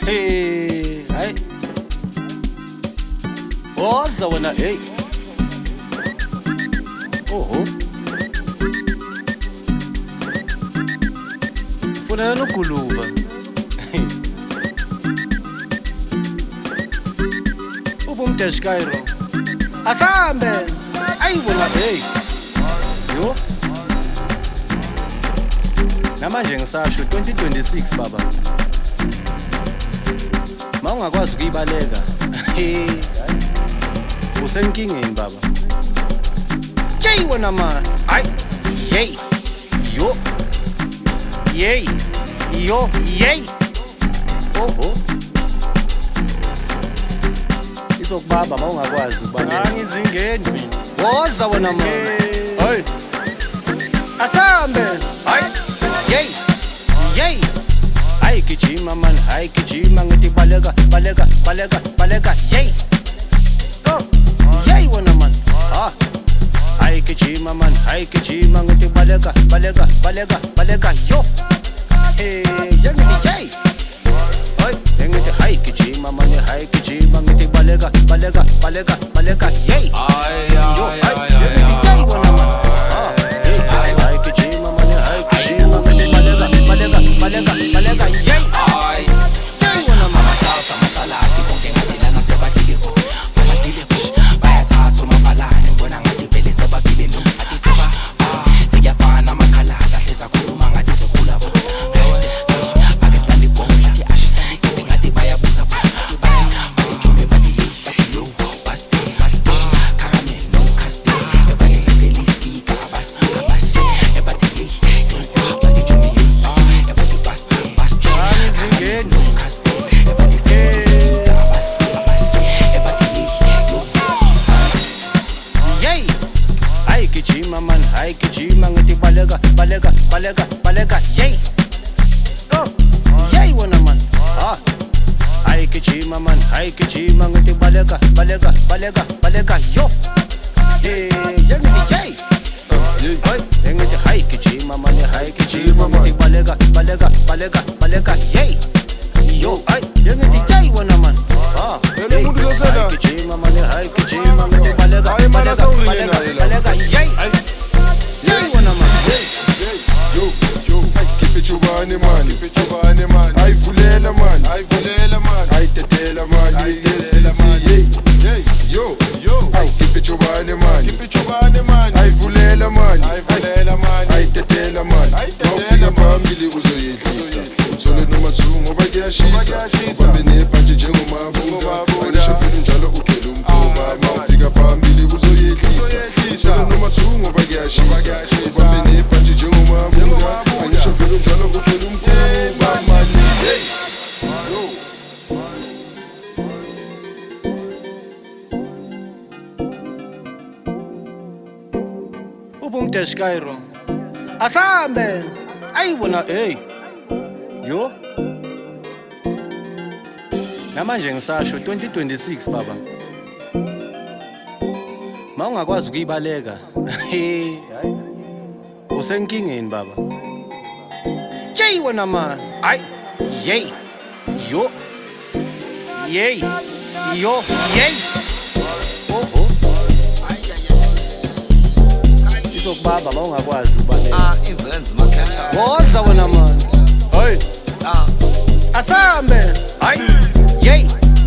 Hey, hayi. Woza wena hey. Oho. Funa noguluva. Ubumdesh Cairo. Asambe. Ayi wena hey. Yo. Namanje ngisasho 2026 baba. Mawungakwazi ukuyibaleka. Usenkingeni baba. Jey wena man. Ay. Yey. Yo. Yey. Yo. Yey. Oh. Izokubamba mawungakwazi ukubaleka. Angizingeni mina. Woza wena man. Hey. Asambe. Ay. Yey. Ay gijima man, ay gijima ngithi baleka, yey. Oh, yey wena man. Ah. Ay gijima man, ay gijima ngithi baleka, yo. Hey, yangithi yey. Ay, ngithi ay gijima man, ay gijima ngithi baleka, yey. Ay, yangithi yey wena man. Ah. Ay gijima man, ay gijima ngithi baleka, yey. ay. Yey wena man. Amasausa amasaladi konke ngadila nasebadile ko. Sebadile push bayathatha umabhalane bona ngathi vele sebabile no. Athi seba ngiyafana amakhalada hleza khuluma ngathi sekhula bo. Ake silale bonke ke ashe ngeke ngathi bayabuza ba. Bathi badile bathi yo basti caramel no caste. Bathi steli speaker basi bathi bathi jumi bathi basti Angizingeni. Yey. Ay gijima man, ay gijima ngithi baleka, yey. Oh, yey wena man. Ah. Ay gijima man, ay gijima ngithi baleka, yo. Hey, yangithi yey. Ay, yangithi ay gijima man, ay gijima ngithi baleka, yey. Yo, ay, yangithi yey wena man. Ah. Yena umuntu uyosela. Ay gijima man, ay gijima ngithi baleka, yey. Yey wena man. Yo, khiphe chubane man, ayivulela man, ayitetela man, yey. Yo, khiphe chubane man, ayivulela man, ayitetela man. Mawufika phambili uzoyehlisa, uthole noma two ngoba kuyashisa. Ubambe nebhanti njengomabunda, angisho vele njalo uthwele umphuma. Mawufika phambili uzoyehlisa, uthole noma two ngoba kuyashisa. Ubambe nebhanti njengomabunda, angisho vele njalo uthwele umphuma. Mani, hey. Yo. Ubumdesh Cairo. Asambe. Ayi wena hey. Yo. Namanje ngisasho 2026 baba. Mawungakwazi ukuyibaleka. Hey. Usenkingeni baba. Jey wena man. Ay. Yey. Yo. Yey. Yo. Yey. Oh. Izokubamba mawungakwazi ukubaleka. Izenze makhetha. Woza wena man. Hey. Asambe. Ay. Yey.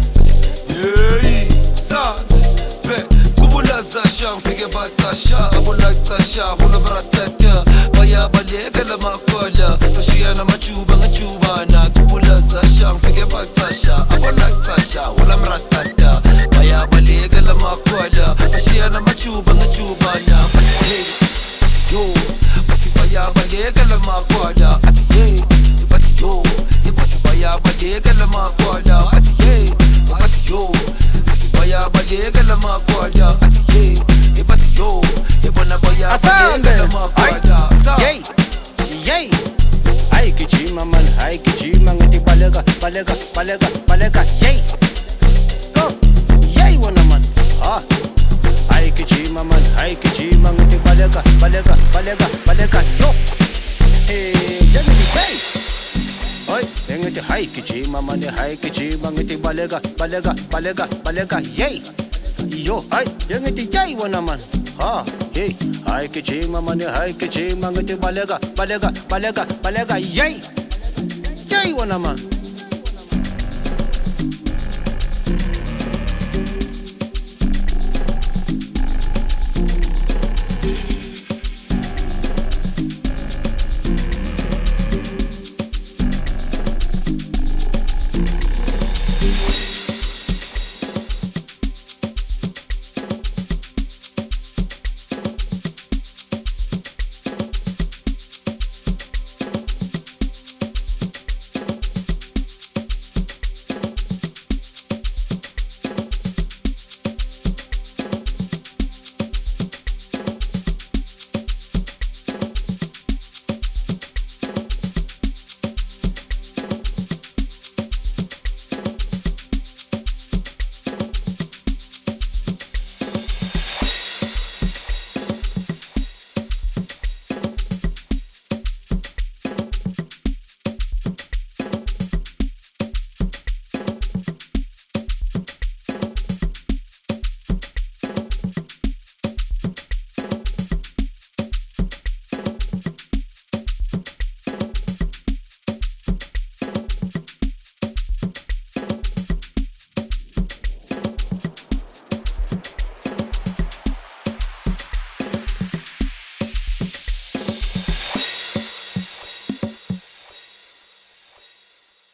Kubulaza shang fike batasha abulakasha hula baratata baya baleka la makola toshiya na machuba ngachubana kubulaza shang fike batasha abulakasha hula baratata baya baleka la makola toshiya na machuba ngachubana yo bati baya baleka la makola ati ye bati yo bati baya baleka la makola ati ye bati yo baya baleka la makwada ati ye bati yo bona baya baleka la makwada Yey. Ay gijima man, ay gijima ngithi baleka, yey. Oh, yey wena man. Ah. Ay gijima man, ay gijima ngithi baleka, yo. Hey, yangithi yey. Hoy, ngithi hayi gijima mani, hayi gijima ngithi baleka baleka baleka baleka yey. Yo, hayi ngithi yey wona man. Ha, hey, hayi gijima mani, hayi gijima ngithi baleka baleka baleka baleka yey. Yey wona man.